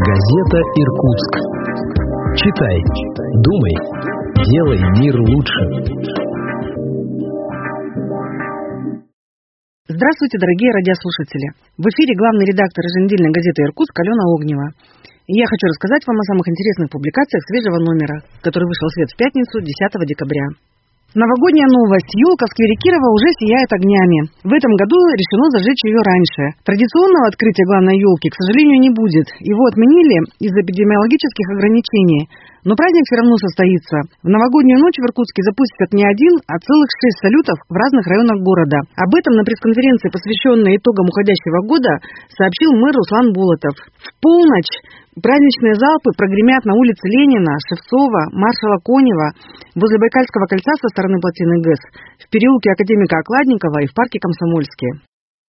Газета «Иркутск». Читай, думай, делай мир лучше. Здравствуйте, дорогие радиослушатели. В эфире главный редактор еженедельной газеты «Иркутск» Алена Огнева. И я хочу рассказать вам о самых интересных публикациях свежего номера, который вышел в свет в пятницу, 10 декабря. Новогодняя новость. Елка в сквере Кирова уже сияет огнями. В этом году решено зажечь ее раньше. Традиционного открытия главной елки, к сожалению, не будет. Его отменили из-за эпидемиологических ограничений. Но праздник все равно состоится. В новогоднюю ночь в Иркутске запустят не один, а целых 6 салютов в разных районах города. Об этом на пресс-конференции, посвященной итогам уходящего года, сообщил мэр Руслан Болотов. В полночь праздничные залпы прогремят на улице Ленина, Шевцова, маршала Конева, возле Байкальского кольца со стороны плотины ГЭС, в переулке Академика Окладникова и в парке Комсомольский.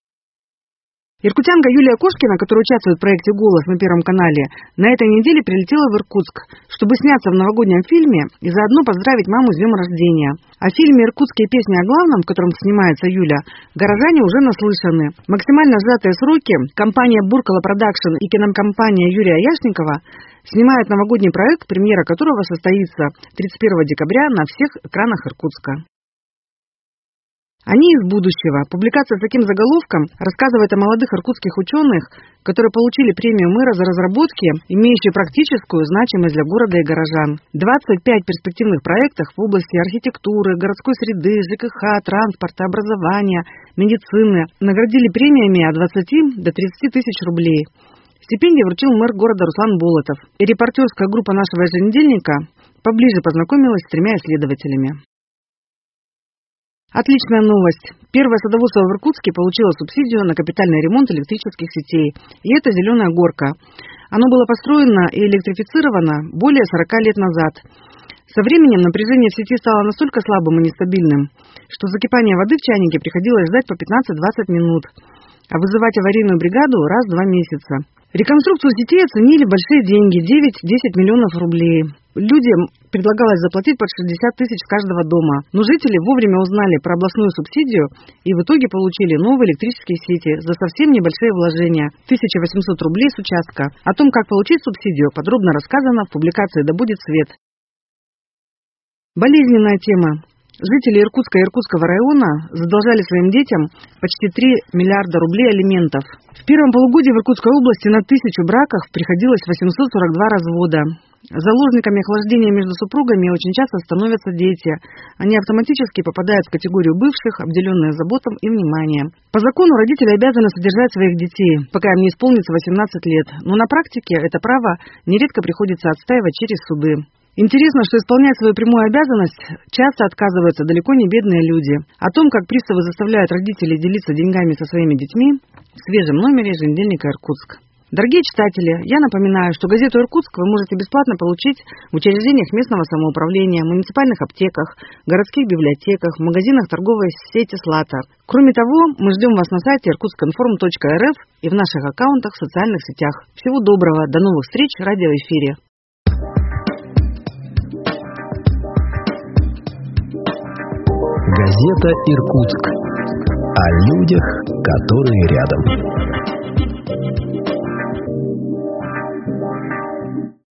Иркутянка Юлия Кошкина, которая участвует в проекте «Голос» на Первом канале, на этой неделе прилетела в Иркутск, чтобы сняться в новогоднем фильме и заодно поздравить маму с днем рождения. О фильме «Иркутские песни о главном», в котором снимается Юля, горожане уже наслышаны. Максимально сжатые сроки компания «Буркала Продакшн» и кинокомпания Юрия Яшникова снимают новогодний проект, премьера которого состоится 31 декабря на всех экранах Иркутска. Они из будущего. Публикация с таким заголовком рассказывает о молодых иркутских ученых, которые получили премию мэра за разработки, имеющие практическую значимость для города и горожан. 25 перспективных проектов в области архитектуры, городской среды, ЖКХ, транспорта, образования, медицины наградили премиями от 20 до 30 тысяч рублей. Стипендии вручил мэр города Руслан Болотов. И репортерская группа нашего еженедельника поближе познакомилась с 3 исследователями. Отличная новость. Первое садоводство в Иркутске получило субсидию на капитальный ремонт электрических сетей. И это «Зеленая горка». Оно было построено и электрифицировано более 40 лет назад. Со временем напряжение в сети стало настолько слабым и нестабильным, что закипание воды в чайнике приходилось ждать по 15-20 минут, а вызывать аварийную бригаду раз в 2 месяца. Реконструкцию сетей оценили большие деньги – 9-10 миллионов рублей. Людям предлагалось заплатить под 60 тысяч с каждого дома. Но жители вовремя узнали про областную субсидию и в итоге получили новые электрические сети за совсем небольшие вложения – 1800 рублей с участка. О том, как получить субсидию, подробно рассказано в публикации «Да будет свет». Болезненная тема. Жители Иркутска и Иркутского района задолжали своим детям почти 3 миллиарда рублей алиментов. В первом полугодии в Иркутской области на 1000 браков приходилось 842 развода. Заложниками охлаждения между супругами очень часто становятся дети. Они автоматически попадают в категорию бывших, обделенные заботом и вниманием. По закону родители обязаны содержать своих детей, пока им не исполнится 18 лет. Но на практике это право нередко приходится отстаивать через суды. Интересно, что исполнять свою прямую обязанность часто отказываются далеко не бедные люди. О том, как приставы заставляют родителей делиться деньгами со своими детьми, в свежем номере еженедельника «Иркутск». Дорогие читатели, я напоминаю, что газету «Иркутск» вы можете бесплатно получить в учреждениях местного самоуправления, муниципальных аптеках, городских библиотеках, в магазинах торговой сети «Слата». Кроме того, мы ждем вас на сайте irkutskinform.rf и в наших аккаунтах в социальных сетях. Всего доброго, до новых встреч в радиоэфире. Газета «Иркутск». О людях, которые рядом.